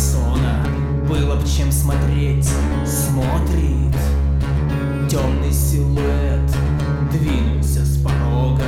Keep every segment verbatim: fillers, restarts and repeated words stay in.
сон было б чем смотреть. Смотрит темный силуэт, двинулся с порога.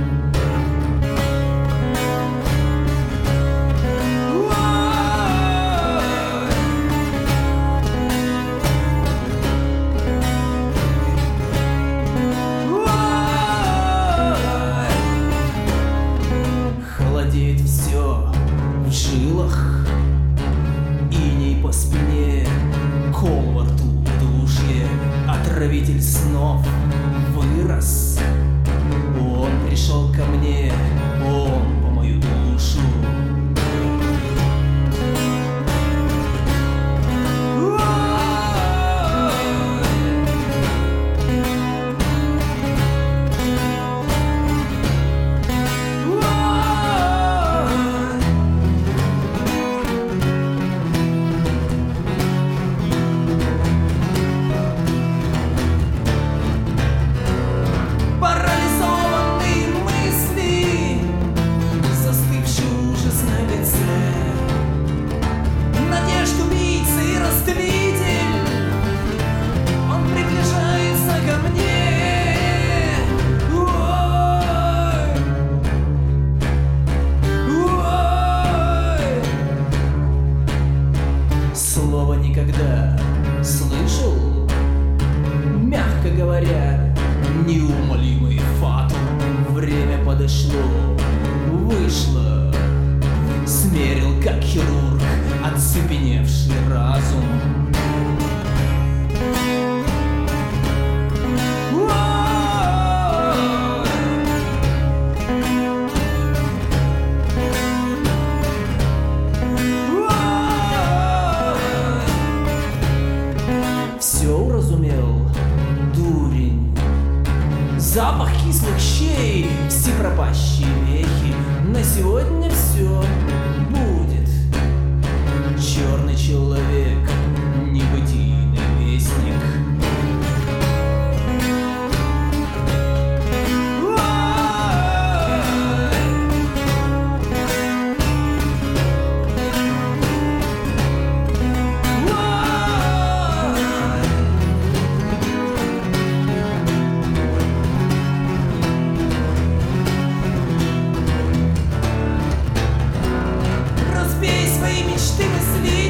Холодеет все в жилах, иней по спине, кол во рту, удушье. Отравитель снов вырос. Он пришел ко мне, он по мою душу. Слово никогда слышал, мягко говоря, неумолимый фатум. Время подошло, вышло, смерил как хирург оцепеневший разум. Все уразумел, дурень. Запах кислых щей, всепропащие вехи. На сегодня все будет. Черный человек, небытийный вестник. Мечты мысли